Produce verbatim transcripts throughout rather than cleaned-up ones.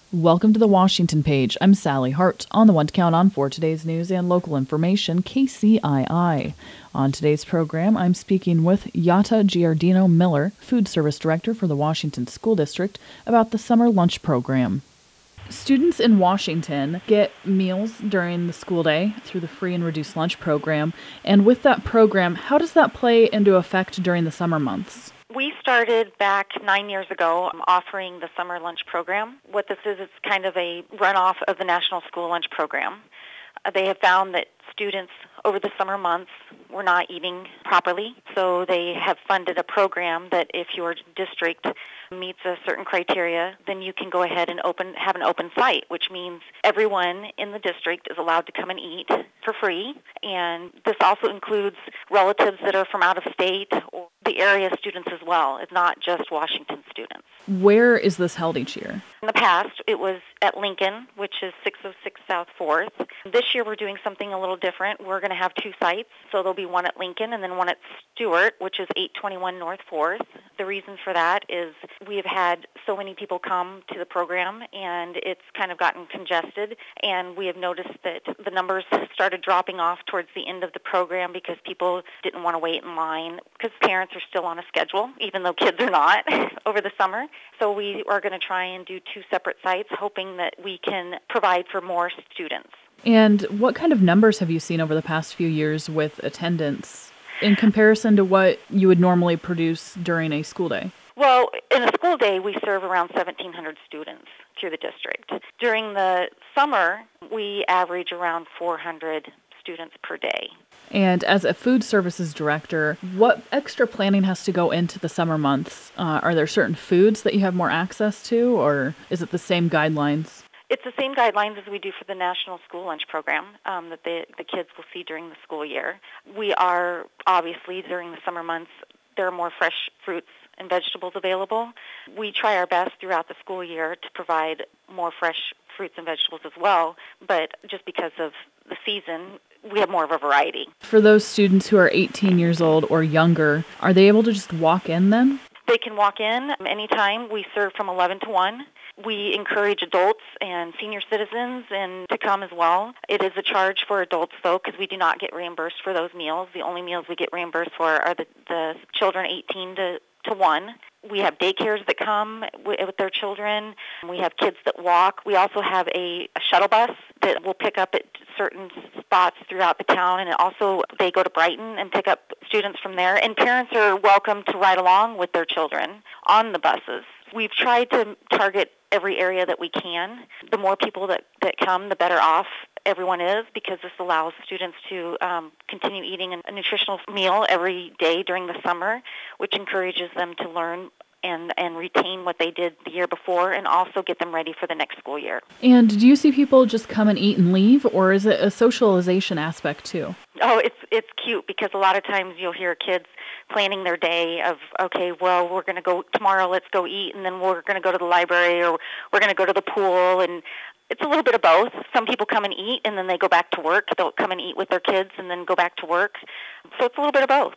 Welcome to the Washington Page. I'm Sally Hart, on the one to count on for today's news and local information, K C I I. On today's program, I'm speaking with Yata Giardino Miller, Food Service Director for the Washington School District, about the summer lunch program. Students in Washington get meals during the school day through the free and reduced lunch program. And with that program, how does that play into effect during the summer months? We started back nine years ago um, offering the summer lunch program. What this is, it's kind of a runoff of the National School Lunch Program. Uh, they have found that students over the summer months were not eating properly, so they have funded a program that if your district meets a certain criteria, then you can go ahead and open have an open site, which means everyone in the district is allowed to come and eat for free. And this also includes relatives that are from out of state or the area students as well. It's not just Washington students. Where is this held each year? In the past, it was at Lincoln, which is six oh six South fourth. This year, we're doing something a little different. We're going to have two sites, so there'll be one at Lincoln and then one at Stewart, which is eight twenty-one North fourth. The reason for that is we have had so many people come to the program, and it's kind of gotten congested, and we have noticed that the numbers started dropping off towards the end of the program because people didn't want to wait in line because parents are still on a schedule, even though kids are not, over the summer. So we are going to try and do two separate sites, hoping that we can provide for more students. And what kind of numbers have you seen over the past few years with attendance in comparison to what you would normally produce during a school day? Well, in a school day, we serve around seventeen hundred students through the district. During the summer, we average around four hundred students per day. And as a food services director, what extra planning has to go into the summer months? Uh, are there certain foods that you have more access to, or is it the same guidelines? It's the same guidelines as we do for the National School Lunch Program um, that the, the kids will see during the school year. We are, obviously, during the summer months, there are more fresh fruits and vegetables available. We try our best throughout the school year to provide more fresh fruits and vegetables as well, but just because of the season, we have more of a variety. For those students who are eighteen years old or younger, are they able to just walk in then? They can walk in anytime. We serve from eleven to one. We encourage adults and senior citizens and to come as well. It is a charge for adults, though, because we do not get reimbursed for those meals. The only meals we get reimbursed for are the, the children eighteen to one. We have daycares that come with their children. We have kids that walk. We also have a, a shuttle bus that will pick up at certain spots throughout the town, and also they go to Brighton and pick up students from there. And parents are welcome to ride along with their children on the buses. We've tried to target every area that we can. The more people that, that come, the better off everyone is, because this allows students to um, continue eating a nutritional meal every day during the summer, which encourages them to learn and, and retain what they did the year before, and also get them ready for the next school year. And do you see people just come and eat and leave, or is it a socialization aspect too? Oh, it's it's cute, because a lot of times you'll hear kids planning their day of, okay, well, we're going to go tomorrow, let's go eat, and then we're going to go to the library, or we're going to go to the pool, and it's a little bit of both. Some people come and eat, and then they go back to work. They'll come and eat with their kids and then go back to work. So it's a little bit of both.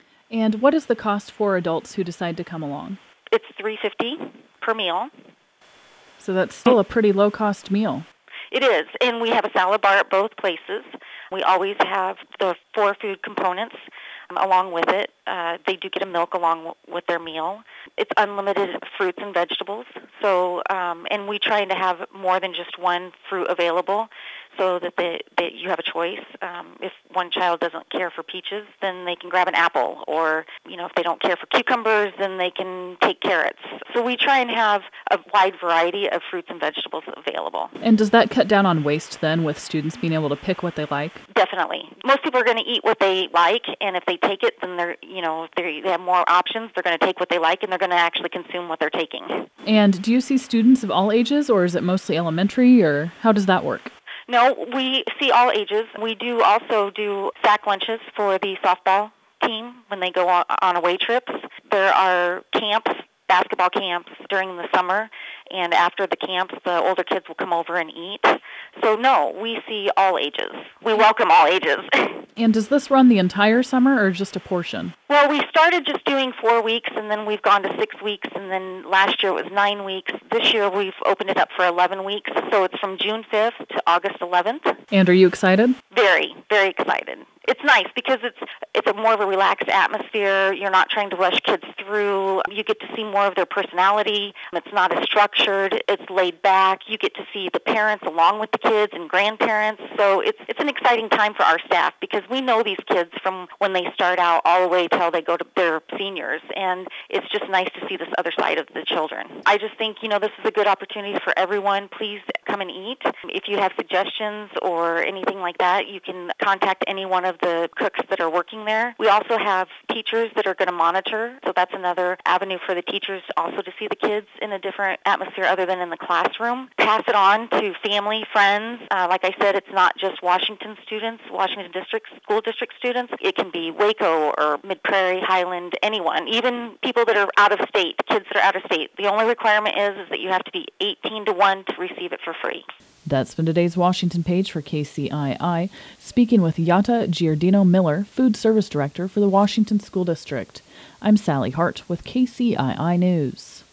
And what is the cost for adults who decide to come along? It's three dollars and fifty cents per meal. So that's still a pretty low-cost meal. It is, and we have a salad bar at both places. We always have the four food components um, along with it. Uh, they do get a milk along w- with their meal. It's unlimited fruits and vegetables. So, um, and we try to have more than just one fruit available, so that they, that you have a choice. Um, if one child doesn't care for peaches, then they can grab an apple. Or, you know, if they don't care for cucumbers, then they can take carrots. So we try and have a wide variety of fruits and vegetables available. And does that cut down on waste then, with students being able to pick what they like? Definitely. Most people are going to eat what they like, and if they take it, then they're, you know, if they have more options, they're going to take what they like, and they're going to actually consume what they're taking. And do you see students of all ages, or is it mostly elementary, or how does that work? No, we see all ages. We do also do sack lunches for the softball team when they go on away trips. There are camps, basketball camps during the summer, and after the camps, the older kids will come over and eat. So no, we see all ages. We welcome all ages. And does this run the entire summer or just a portion? Well, we started just doing four weeks, and then we've gone to six weeks, and then last year it was nine weeks. This year we've opened it up for eleven weeks, so it's from June fifth to August eleventh. And are you excited? Very, very excited. It's nice because it's it's a more of a relaxed atmosphere. You're not trying to rush kids through. You get to see more of their personality. It's not as structured. It's laid back. You get to see the parents along with the kids and grandparents. So it's it's an exciting time for our staff because we know these kids from when they start out all the way till they go to their seniors. And it's just nice to see this other side of the children. I just think, you know, this is a good opportunity for everyone. Please come and eat. If you have suggestions or anything like that, you can contact any one of the cooks that are working there. We also have teachers that are going to monitor, so that's another avenue for the teachers also to see the kids in a different atmosphere other than in the classroom. Pass it on to family, friends. Uh, like I said, it's not just Washington students, Washington District School District students. It can be Waco or Mid-Prairie, Highland, anyone, even people that are out of state, kids that are out of state. The only requirement is, is that you have to be eighteen to one to receive it for free. That's been today's Washington Page for K C I I, speaking with Yata Giardino-Miller, Food Service Director for the Washington School District. I'm Sally Hart with K C I I News.